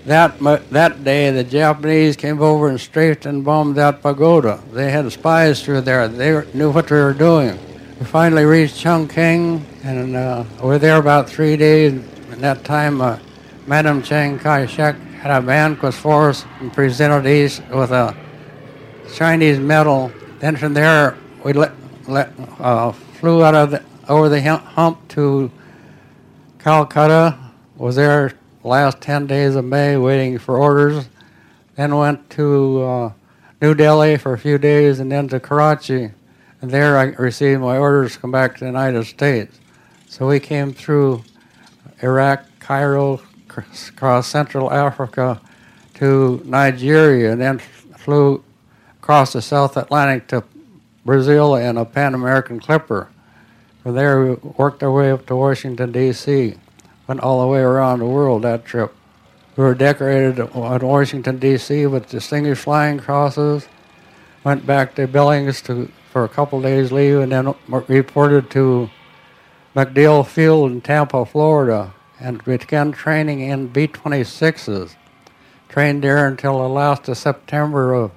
That day, the Japanese came over and strafed and bombed that pagoda. They had spies through there. They knew what they were doing. We finally reached Chongqing, and we were there about 3 days. In that time, Madam Chiang Kai-shek had a banquet for us and presented us with a Chinese medal. Then from there, we flew over the hump to Calcutta. Was there last 10 days of May waiting for orders. Then went to New Delhi for a few days and then to Karachi. And there I received my orders to come back to the United States. So we came through Iraq, Cairo, across Central Africa to Nigeria, and then flew across the South Atlantic to Brazil in a Pan American Clipper. From there, we worked our way up to Washington, D.C. Went all the way around the world that trip. We were decorated at Washington, D.C. with Distinguished Flying Crosses. Went back to Billings for a couple days leave, and then reported to MacDill Field in Tampa, Florida, and began training in B-26s. Trained there until the last of September of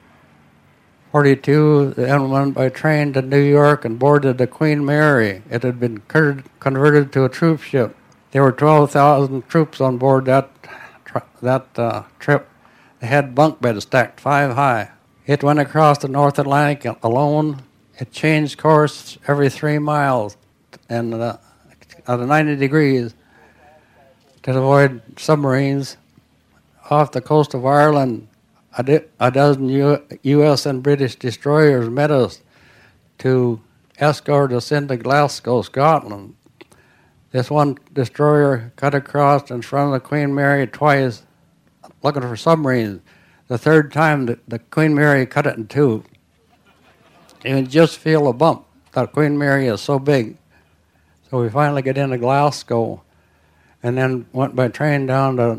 42, then went by train to New York and boarded the Queen Mary. It had been converted to a troop ship. There were 12,000 troops on board that trip. They had bunk beds stacked 5 high. It went across the North Atlantic alone. It changed course every 3 miles and at 90 degrees to avoid submarines. Off the coast of Ireland, a dozen U.S. and British destroyers met us to escort us into Glasgow, Scotland. This one destroyer cut across in front of the Queen Mary twice, looking for submarines. The third time, the Queen Mary cut it in two. You can just feel a bump. That Queen Mary is so big. So we finally get into Glasgow, and then went by train down to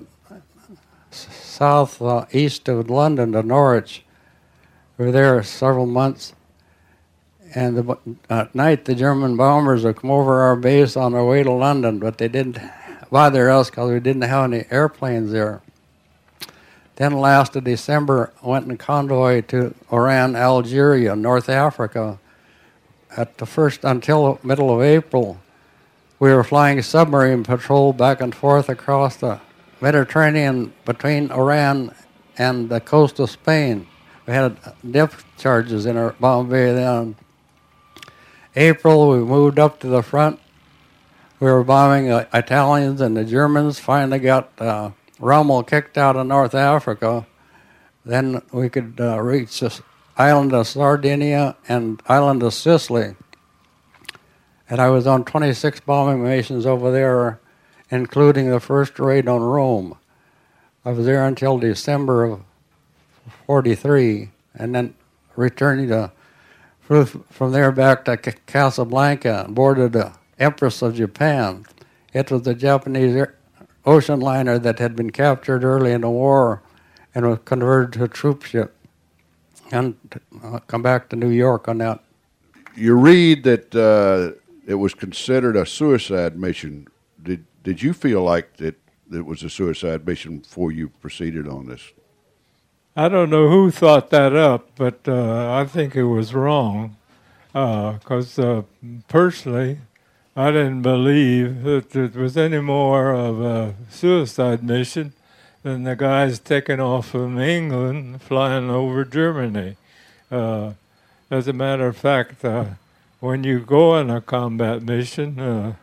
east of London to Norwich. We were there several months. And at night, the German bombers would come over our base on their way to London, but they didn't bother us because we didn't have any airplanes there. Then last of December, went in convoy to Oran, Algeria, North Africa. At the first, until the middle of April, we were flying submarine patrol back and forth across the Mediterranean between Oran and the coast of Spain. We had depth charges in our bomb bay then. April, we moved up to the front. We were bombing the Italians, and the Germans finally got Rommel kicked out of North Africa. Then we could reach the island of Sardinia and island of Sicily. And I was on 26 bombing missions over there, including the first raid on Rome. I was there until December of 43, and then returning from there back to Casablanca and boarded the Empress of Japan. It was the Japanese ocean liner that had been captured early in the war and was converted to a troop ship, and come back to New York on that. You read that it was considered a suicide mission. Did you feel like that it was a suicide mission before you proceeded on this? I don't know who thought that up, but I think it was wrong. Because personally, I didn't believe that it was any more of a suicide mission than the guys taking off from England flying over Germany. As a matter of fact, when you go on a combat mission,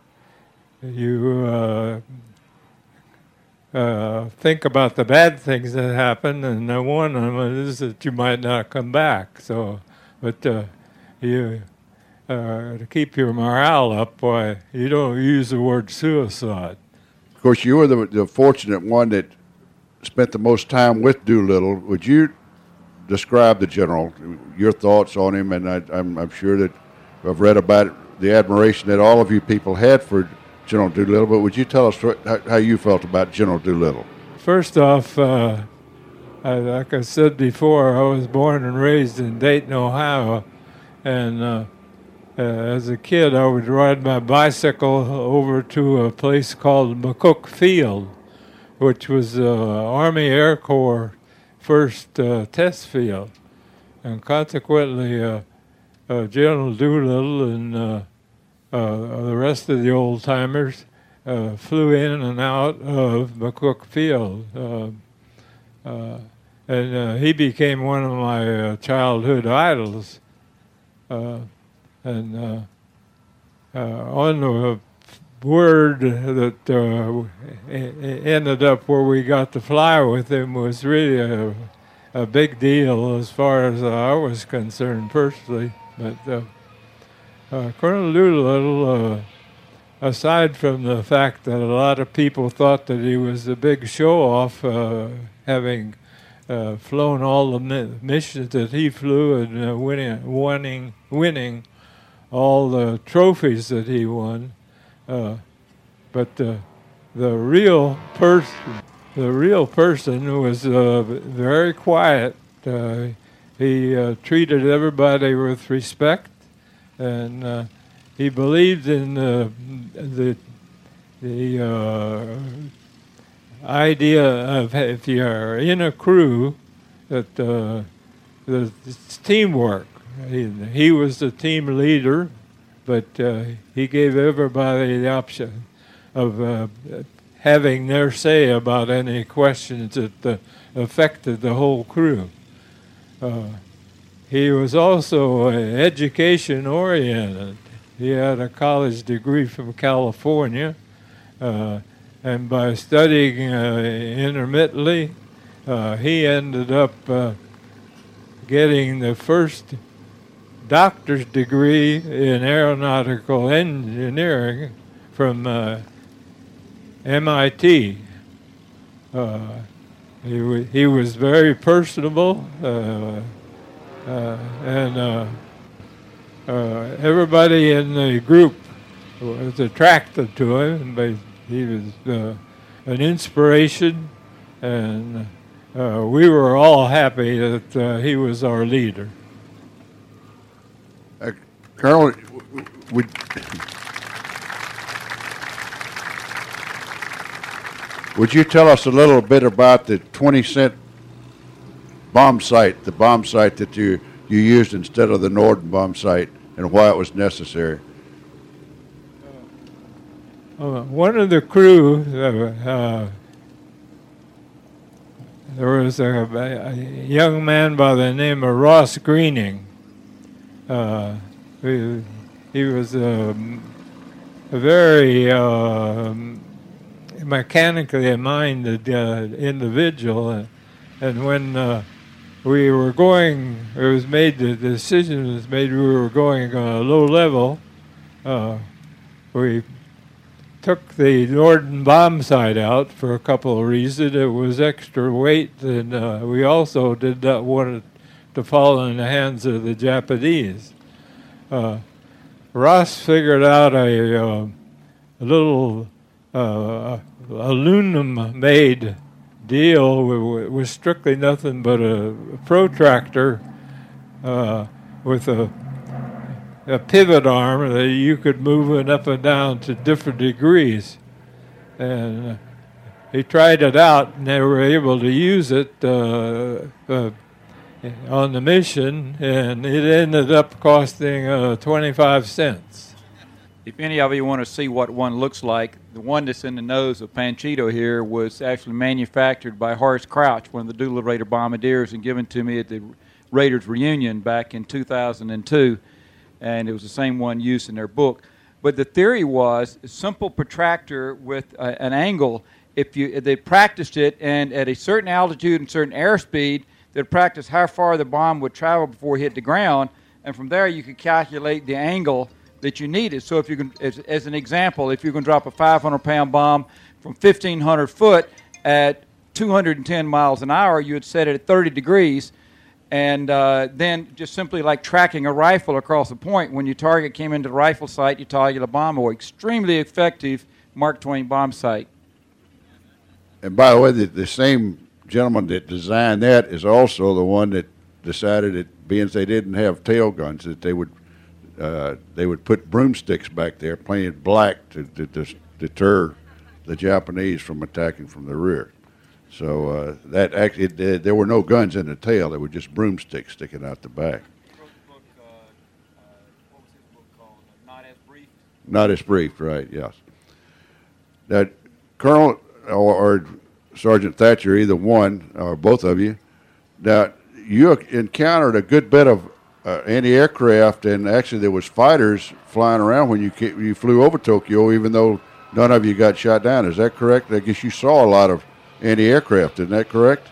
you think about the bad things that happen, and one of them is that you might not come back. So, but you to keep your morale up, why you don't use the word suicide. Of course, you were the fortunate one that spent the most time with Doolittle. Would you describe the general, your thoughts on him? And I'm sure that I've read about the admiration that all of you people had for General Doolittle, but would you tell us how you felt about General Doolittle? First off, like I said before, I was born and raised in Dayton, Ohio, and as a kid I would ride my bicycle over to a place called McCook Field, which was Army Air Corps' first test field. And consequently, General Doolittle and the rest of the old-timers flew in and out of McCook Field. And he became one of my childhood idols. And on the word that ended up where we got to fly with him was really a big deal as far as I was concerned personally. But Colonel Doolittle, aside from the fact that a lot of people thought that he was a big show-off, having flown all the missions that he flew and winning all the trophies that he won, but the real person was very quiet. He treated everybody with respect, and he believed in the idea of if you're in a crew that it's teamwork. He was the team leader, but he gave everybody the option of having their say about any questions that affected the whole crew. He was also education oriented. He had a college degree from California, and by studying intermittently, he ended up getting the first doctor's degree in aeronautical engineering from MIT. He was very personable, and everybody in the group was attracted to him. But he was an inspiration, and we were all happy that he was our leader. Colonel, would you tell us a little bit about the 20-cent bomb sight, the bomb sight that you used instead of the Norden bomb sight, and why it was necessary? One of the crew, there was a young man by the name of Ross Greening. He was a very mechanically minded individual, and when we were going, the decision was made we were going low level. We took the Norden bomb sight out for a couple of reasons. It was extra weight, and we also did not want it to fall in the hands of the Japanese. Ross figured out a little aluminum-made deal with strictly nothing but a protractor with a pivot arm that you could move it up and down to different degrees. And he tried it out, and they were able to use it on the mission, and it ended up costing 25 cents. If any of you want to see what one looks like, the one that's in the nose of Panchito here was actually manufactured by Horace Crouch, one of the Doolittle Raider bombardiers, and given to me at the Raiders reunion back in 2002, and it was the same one used in their book. But the theory was a simple protractor with an angle. If they practiced it, and at a certain altitude and certain airspeed, they'd practice how far the bomb would travel before it hit the ground, and from there you could calculate the angle that you needed. So if you can, as an example, if you can drop a 500-pound bomb from 1,500 foot at 210 miles an hour, you would set it at 30 degrees, and then just simply like tracking a rifle across a point, when your target came into the rifle sight, you target a bomb away. Extremely effective Mark Twain bomb sight. And by the way, the same gentleman that designed that is also the one that decided that, being they didn't have tail guns, that they would put broomsticks back there, painted black to deter the Japanese from attacking from the rear. So that actually, there were no guns in the tail. There were just broomsticks sticking out the back. He wrote the book, what was his book called? Not As Briefed? Not As Briefed, right, yes. Now, Colonel or Sergeant Thatcher, either one or both of you, now you encountered a good bit of anti-aircraft, and actually there was fighters flying around when you flew over Tokyo, even though none of you got shot down. Is that correct? I guess you saw a lot of anti-aircraft. Isn't that correct?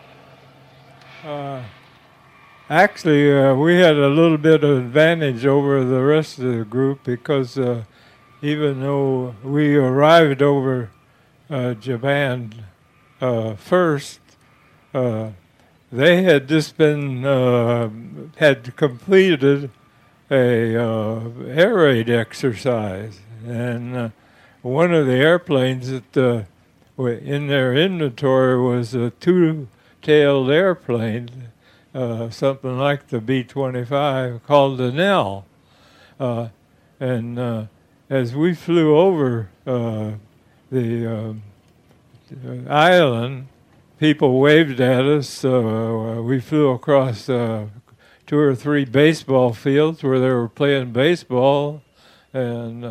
Actually, we had a little bit of advantage over the rest of the group because even though we arrived over Japan first, they had just had completed a air raid exercise, and one of the airplanes that in their inventory was a two-tailed airplane, something like the B-25, called the Nell. And as we flew over the island, people waved at us. We flew across 2 or 3 baseball fields where they were playing baseball, and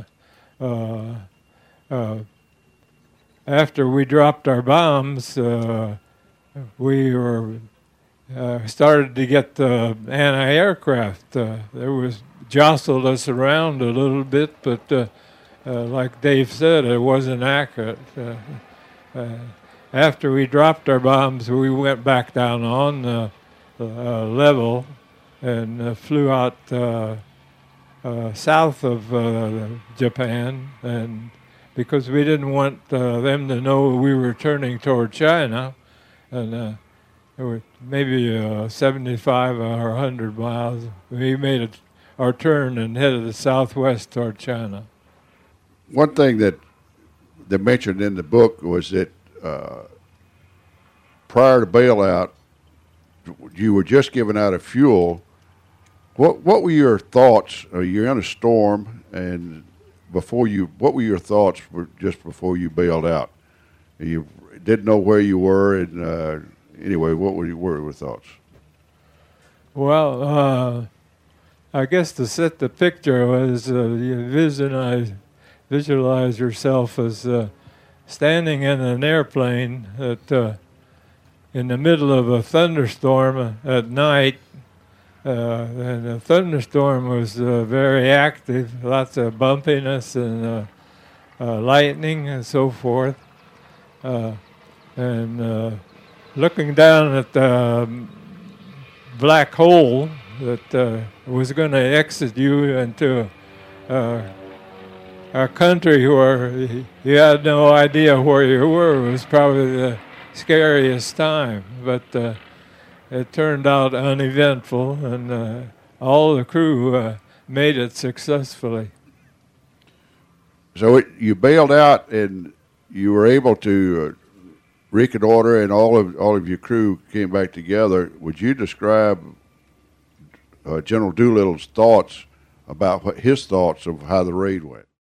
after we dropped our bombs, we were started to get the anti-aircraft. There was jostled us around a little bit, but like Dave said, it wasn't accurate. After we dropped our bombs, we went back down on the level and flew out south of Japan, and because we didn't want them to know we were turning toward China, and it was maybe 75 or 100 miles. We made our turn and headed southwest toward China. One thing that they mentioned in the book was that prior to bailout, you were just giving out of fuel. What were your thoughts? You're in a storm, and what were your thoughts just before you bailed out? You didn't know where you were, and anyway, what were your thoughts? Well, I guess to set the picture was you visualize yourself as standing in an airplane in the middle of a thunderstorm at night. And the thunderstorm was very active, lots of bumpiness and lightning and so forth. And looking down at the black hole that was going to exit you into a country where you had no idea where you were, was probably the scariest time. But it turned out uneventful, and all the crew made it successfully. So you bailed out, and you were able to reconnoiter, and all of your crew came back together. Would you describe General Doolittle's thoughts about his thoughts of how the raid went?